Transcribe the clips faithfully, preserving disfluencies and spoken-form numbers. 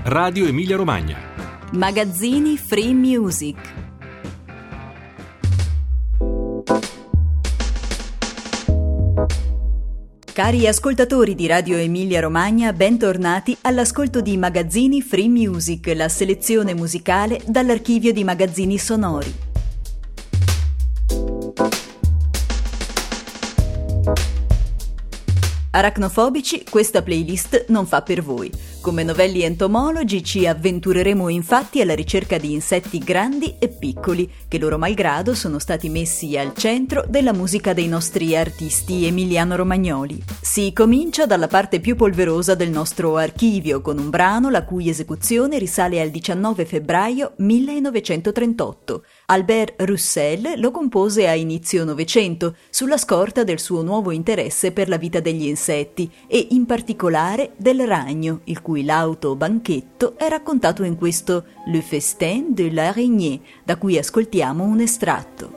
Radio Emilia Romagna. Magazzini Free Music. Cari ascoltatori di Radio Emilia Romagna, bentornati all'ascolto di Magazzini Free Music, la selezione musicale dall'archivio di magazzini sonori. Aracnofobici, questa playlist non fa per voi. Come novelli entomologi ci avventureremo infatti alla ricerca di insetti grandi e piccoli che loro malgrado sono stati messi al centro della musica dei nostri artisti emiliano-romagnoli. Si comincia dalla parte più polverosa del nostro archivio con un brano la cui esecuzione risale al diciannove febbraio millenovecentotrentotto. Albert Roussel lo compose a inizio Novecento sulla scorta del suo nuovo interesse per la vita degli insetti e in particolare del ragno, il cui lauto banchetto è raccontato in questo Le Festin de l'Araignée, da cui ascoltiamo un estratto.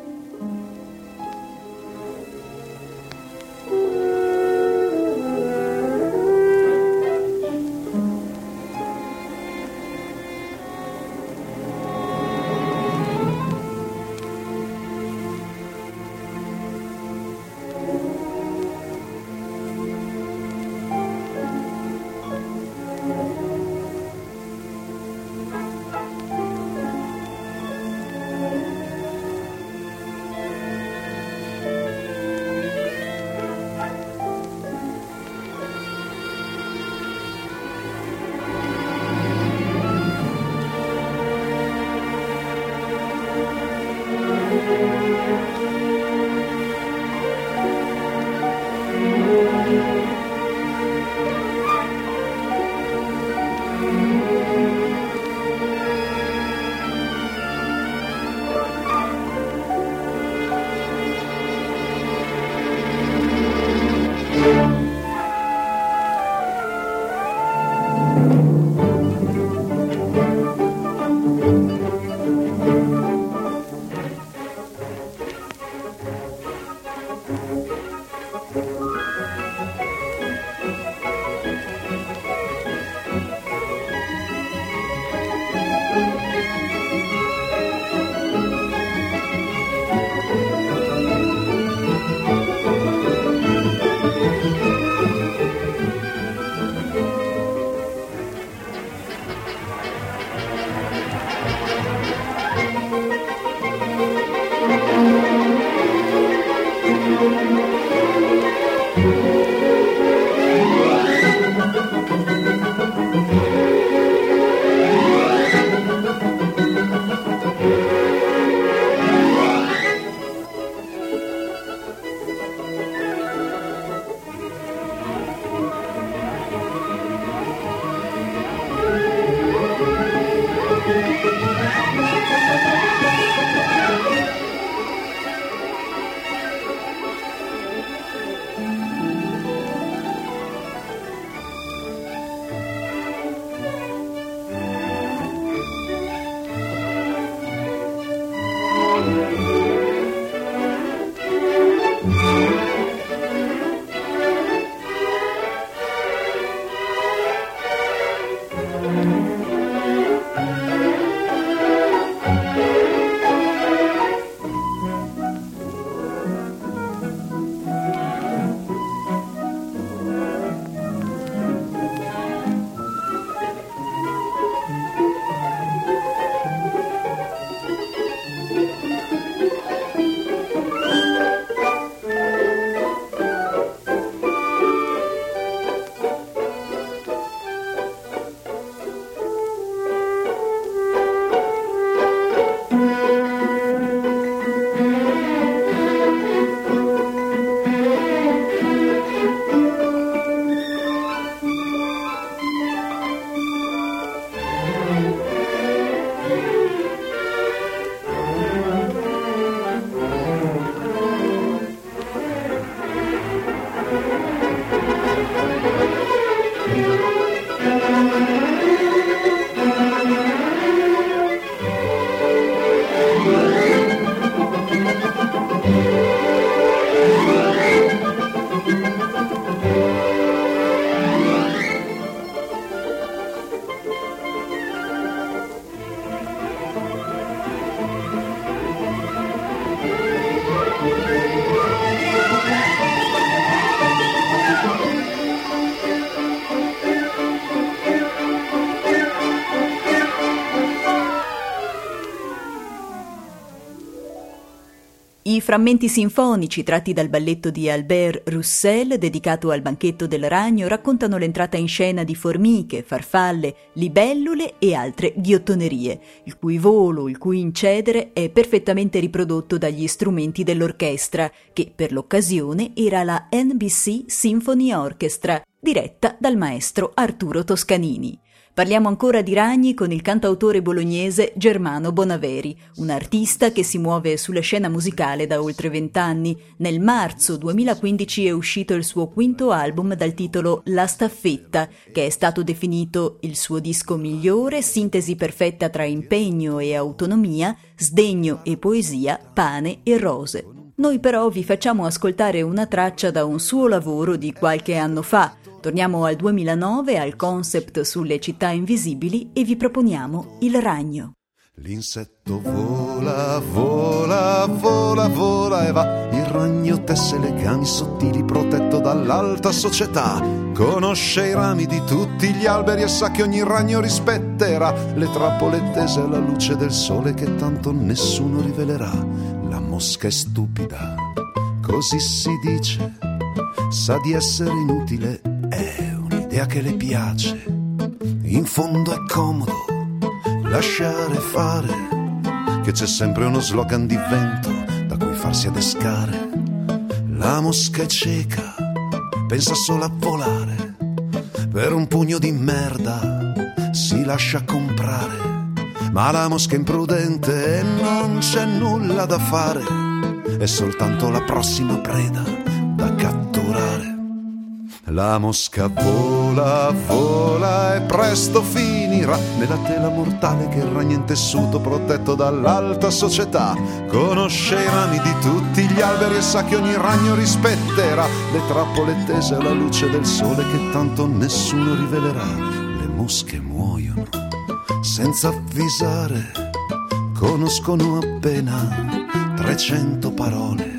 frammenti sinfonici tratti dal balletto di Albert Roussel, dedicato al banchetto del ragno, raccontano l'entrata in scena di formiche, farfalle, libellule e altre ghiottonerie, il cui volo, il cui incedere è perfettamente riprodotto dagli strumenti dell'orchestra, che per l'occasione era la N B C Symphony Orchestra, diretta dal maestro Arturo Toscanini. Parliamo ancora di ragni con il cantautore bolognese Germano Bonaveri, un artista che si muove sulla scena musicale da oltre vent'anni. Nel marzo duemilaquindici è uscito il suo quinto album dal titolo La Staffetta, che è stato definito il suo disco migliore, sintesi perfetta tra impegno e autonomia, sdegno e poesia, pane e rose. Noi però vi facciamo ascoltare una traccia da un suo lavoro di qualche anno fa. Torniamo al duemilanove, al concept sulle città invisibili, e vi proponiamo Il ragno. L'insetto vola, vola, vola, vola e va. Il ragno tesse legami sottili protetto dall'alta società. Conosce i rami di tutti gli alberi e sa che ogni ragno rispetterà le trappole tese alla luce del sole che tanto nessuno rivelerà. La mosca è stupida, così si dice, sa di essere inutile. È un'idea che le piace, in fondo è comodo lasciare fare, che c'è sempre uno slogan di vento da cui farsi adescare. La mosca è cieca, pensa solo a volare, per un pugno di merda si lascia comprare. Ma la mosca è imprudente e non c'è nulla da fare, è soltanto la prossima preda da catturare. La mosca vola, vola e presto finirà nella tela mortale che il ragno in tessuto protetto dall'alta società. Conosce i rami di tutti gli alberi e sa che ogni ragno rispetterà le trappole tese alla luce del sole che tanto nessuno rivelerà. Le mosche muoiono senza avvisare, conoscono appena trecento parole.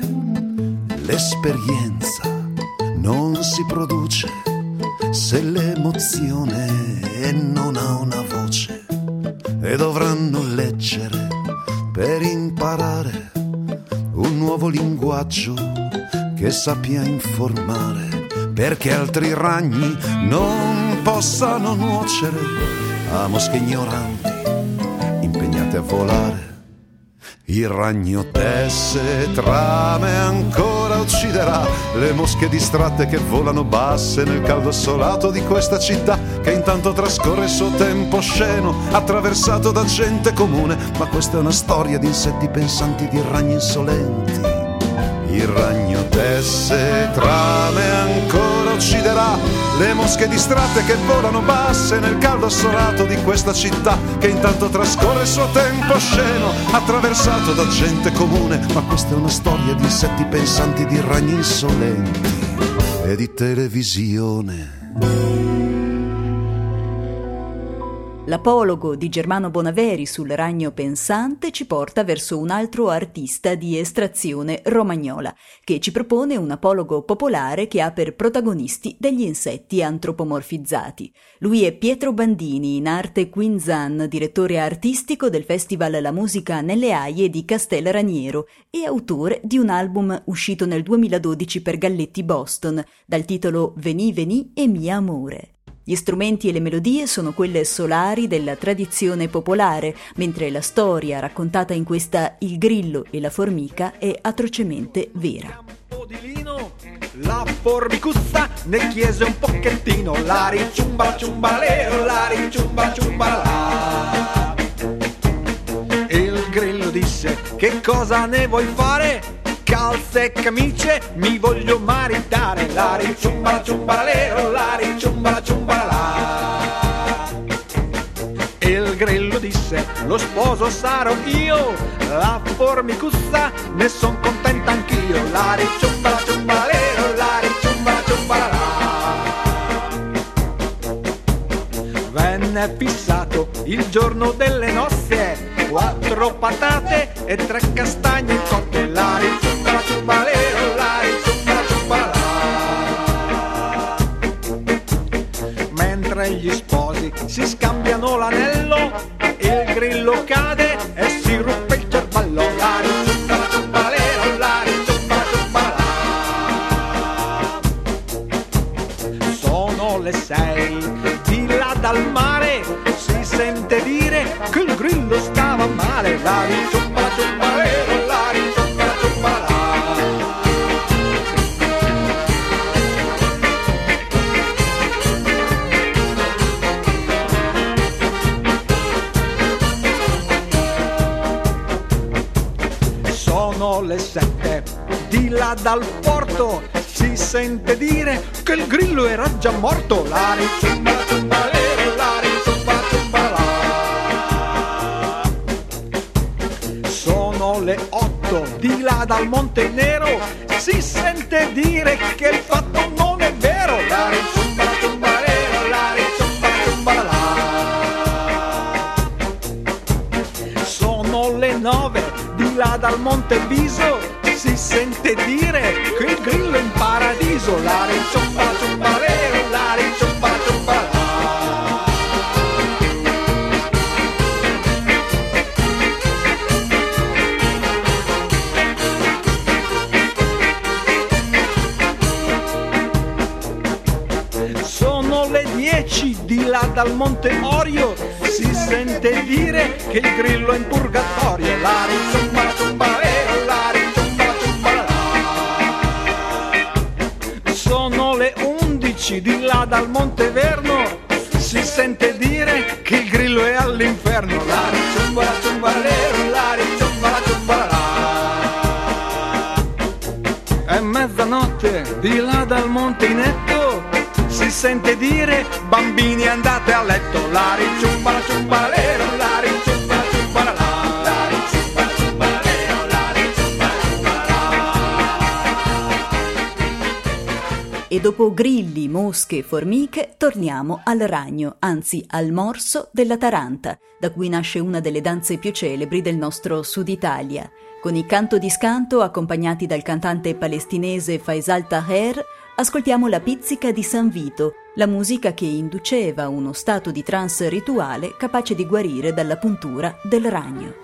L'esperienza non si produce se l'emozione non ha una voce, e dovranno leggere per imparare un nuovo linguaggio che sappia informare, perché altri ragni non possano nuocere a mosche ignoranti impegnate a volare. Il ragno tesse trame ancora ucciderà le mosche distratte che volano basse nel caldo assolato di questa città, che intanto trascorre il suo tempo sceno attraversato da gente comune. Ma questa è una storia di insetti pensanti, di ragni insolenti. Il ragno tesse trame ancora ucciderà le mosche distratte che volano basse nel caldo assolato di questa città, che intanto trascorre il suo tempo sceno attraversato da gente comune. Ma questa è una storia di insetti pensanti, di ragni insolenti e di televisione. L'apologo di Germano Bonaveri sul ragno pensante ci porta verso un altro artista di estrazione romagnola, che ci propone un apologo popolare che ha per protagonisti degli insetti antropomorfizzati. Lui è Pietro Bandini, in arte Quinzan, direttore artistico del Festival La Musica nelle Aie di Castelraniero e autore di un album uscito nel duemiladodici per Galletti Boston, dal titolo Veni Veni e Mia Amore. Gli strumenti e le melodie sono quelle solari della tradizione popolare, mentre la storia raccontata in questa Il grillo e la formica è atrocemente vera. La formicussa ne chiese un pochettino, la riciumba ciumbalero, la riciumba ciumbala. Il grillo disse: che cosa ne vuoi fare? Calze e camicie mi voglio maritare, la riciumba ciumbalero, la riciumba ciumbala. Il grillo disse: lo sposo sarò io, la formicussa ne son contenta anch'io, la riciumba ciumbalero, la riciumba ciumbala. Venne fissato il giorno delle nozze, quattro patate e tre castagne cotte, la riciumba ciumbalero, la riciumba ciumbala. Mentre gli sposi si scambiano l'anello, il grillo cade e si ruppe il cervello, la riciumba ciumbalero, la riciumba le sei, di là dal mare si sente dire che il grillo stava male. La ricciumbala ciumbalero, la ricciumbala ciumbala. Sono le sette, di là dal porto si sente dire che il grillo era già morto. La ricciumbala ciumbalero, la ricciumbala ciumbala. Sono le otto, di là dal Monte Nero si sente dire che il fatto non è vero. La ricciumbala ciumbalero, la ricciumbala ciumbala. Sono le nove, di là dal Monte Viso si sente dire che il grillo è in paradiso. La ricciumbala ciumbalero, la ricciumbala ciumbala. Sono le dieci, di là dal Monte Orio si sente dire che il grillo è in purgatorio. La ricciumbala ciumbalero, la ricciumbala ciumbala. Sono le undici, di là dal Monte Verno si sente dire che il grillo è all'inferno. La ricciumbala ciumbalero, la ricciumbala ciumbala. È mezzanotte, di là dal Monte Inetto si sente dire bambini andate a letto. La ricciumbala ciumbalero, la ricciumbala ciumbala. La ricciumbala ciumbalero, la ricciumbala ciumbala. E dopo grilli, mosche e formiche torniamo al ragno, anzi al morso della taranta, da cui nasce una delle danze più celebri del nostro Sud Italia. Con i canto di scanto accompagnati dal cantante palestinese Faisal Taher ascoltiamo la pizzica di San Vito, la musica che induceva uno stato di trance rituale capace di guarire dalla puntura del ragno.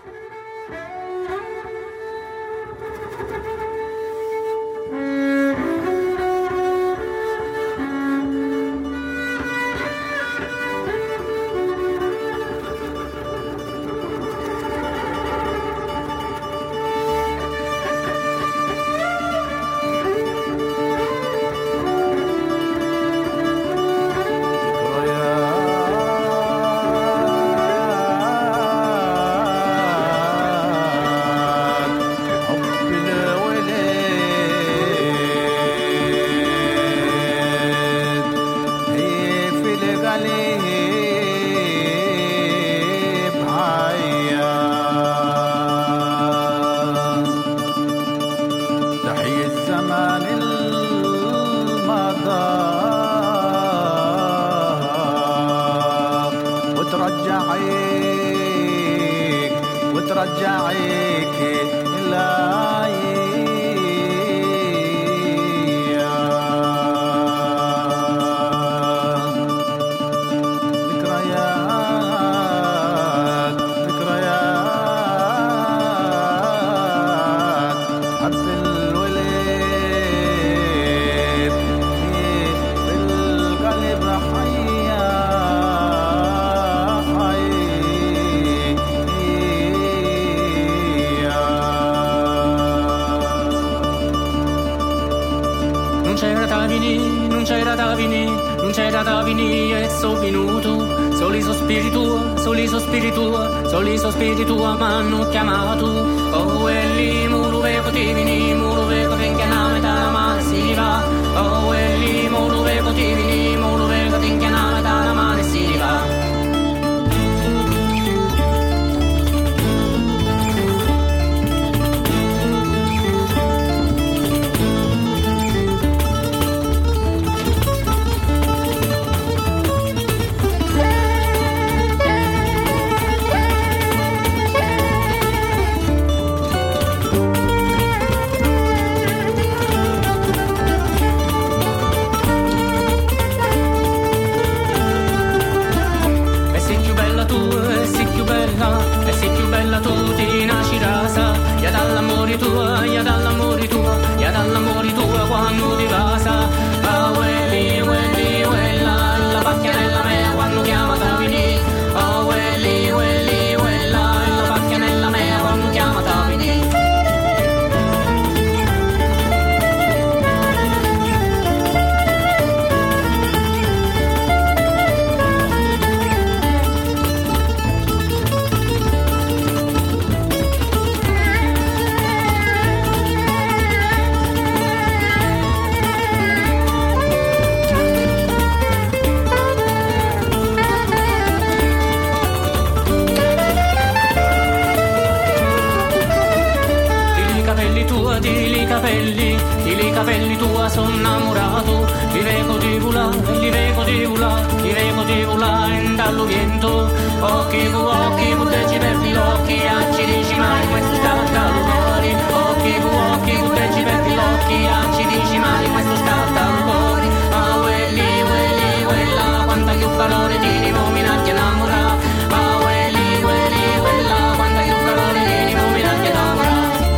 capelli tua sono innamorato, li vedo di volare, li vedo di volare, li vedo di volare dallo vento, occhi con occhi, con te ci perdi l'occhi, a ci dici mai questo scatta l'umori, occhi con occhi, con te ci perdi l'occhi, a ci dici mai questo scatta l'umori, ah quelli, quelli, quella, quanta più valore ti dico, mi nacchi innamorare, ah quelli, quelli, quella, quanta più valore ti dico, mi nacchi innamorare.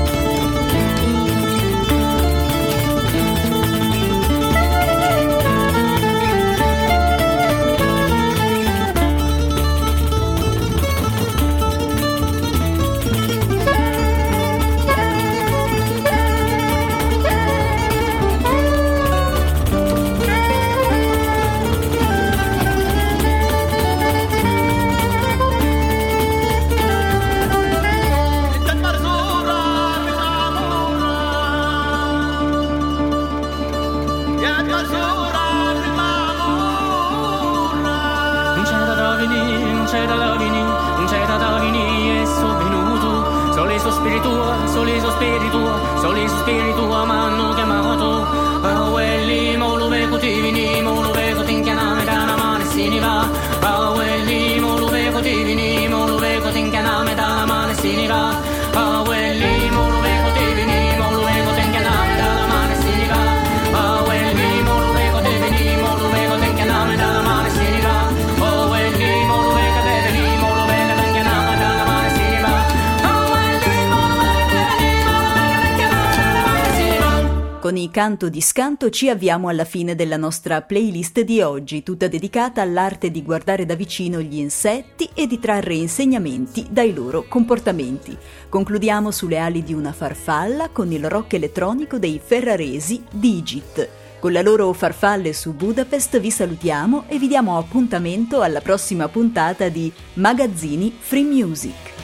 Soliso spiritu, soliso spiritu, m'hanno chiamato. Ah, quelli, mo lo vedo ti vini, mo lo vedo ti inchianame da una mano e si ne va. Ah, quelli, mo lo vedo ti vini, mo lo vedo ti inchianame da una mano e si ne va. Ah, quelli, mo lo vedo ti vini, mo lo vedo ti inchianame da una mano e si ne va. Ah, quelli, mo lo vedo ti vini, mo lo vedo ti inchianame da una mano e si ne va. Oh, quelli, mo lo vedo ti vini, mo lo vedo ti inchianame da una mano e si ne va. Con i Canto di Scanto ci avviamo alla fine della nostra playlist di oggi, tutta dedicata all'arte di guardare da vicino gli insetti e di trarre insegnamenti dai loro comportamenti. Concludiamo sulle ali di una farfalla con il rock elettronico dei ferraresi Digit. Con la loro Farfalle su Budapest vi salutiamo e vi diamo appuntamento alla prossima puntata di Magazzini Free Music.